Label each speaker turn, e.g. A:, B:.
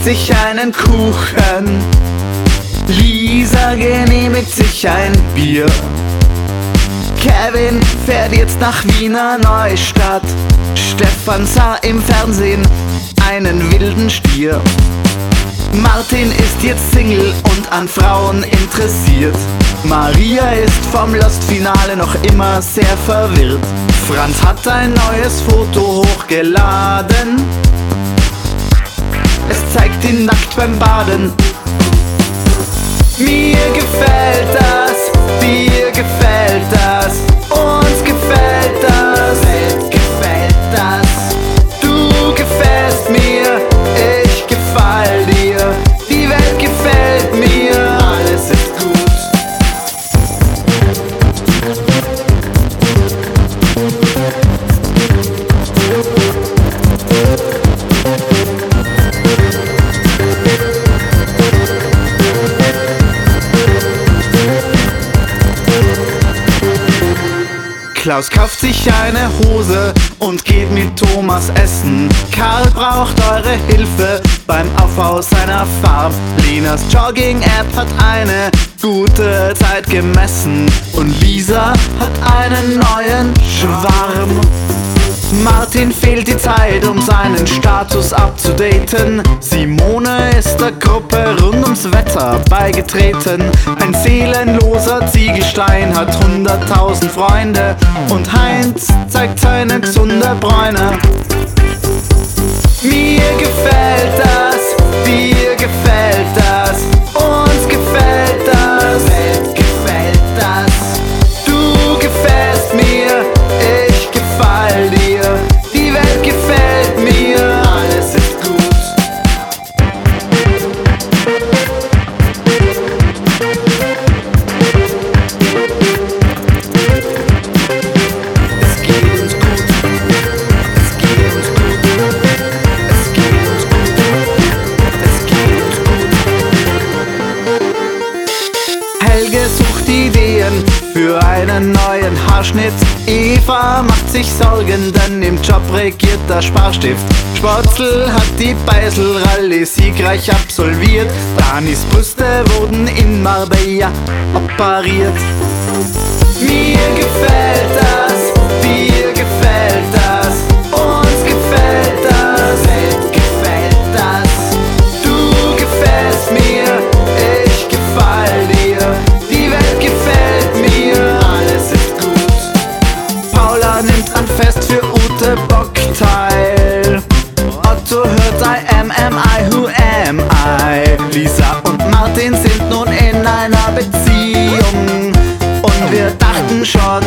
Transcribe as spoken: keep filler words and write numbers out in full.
A: backt sich einen Kuchen. Lisa genehmigt sich ein Bier. Kevin fährt jetzt nach Wiener Neustadt. Stefan sah im Fernsehen einen wilden Stier. Martin ist jetzt Single und an Frauen interessiert. Maria ist vom Lost-Finale noch immer sehr verwirrt. Franz hat ein neues Foto hochgeladen. Es zeigt ihn nackt beim Baden. Mir gefällt das, dir gefällt das, uns gefällt das, Welt gefällt das. Du gefällst mir, ich gefall dir, die Welt gefällt mir, alles ist gut. Klaus kauft sich eine Hose und geht mit Thomas essen. Karl braucht eure Hilfe beim Aufbau seiner Farm. Linas Jogging-App hat eine gute Zeit gemessen. Und Lisa hat einen neuen Schwarm. Martin fehlt die Zeit, um seinen Status abzudaten. Simone ist der Gruppe rund ums Wetter beigetreten. Ein seelenloser Ziegelstein hat hunderttausend Freunde. Und Heinz zeigt seine gesunde Bräune. Mir gefällt das, dir gefällt das, uns gefällt das, Welt gefällt das. Du gefällst mir, ich gefall dir, die Welt gefällt mir, alles ist gut. Es geht uns gut, es geht uns gut, es geht uns gut, es geht uns gut. Helge sucht Ideen für einen neuen Haarschnitt. Eva macht sich Sorgen, denn im Job regiert der Sparstift. Spotzel hat die Beisel-Rallye siegreich absolviert. Danis Brüste wurden in Marbella operiert. Mir gefällt das, dir gefällt das, uns gefällt das, Welt gefällt das. Du gefällst mir, ich gefall dir, die Welt gefällt mir, alles ist gut. Paula nimmt an Fest für Ute Bock teil. Otto hört I am, am I, who am I? Lisa und Martin sind nun in einer Beziehung. Und wir dachten schon,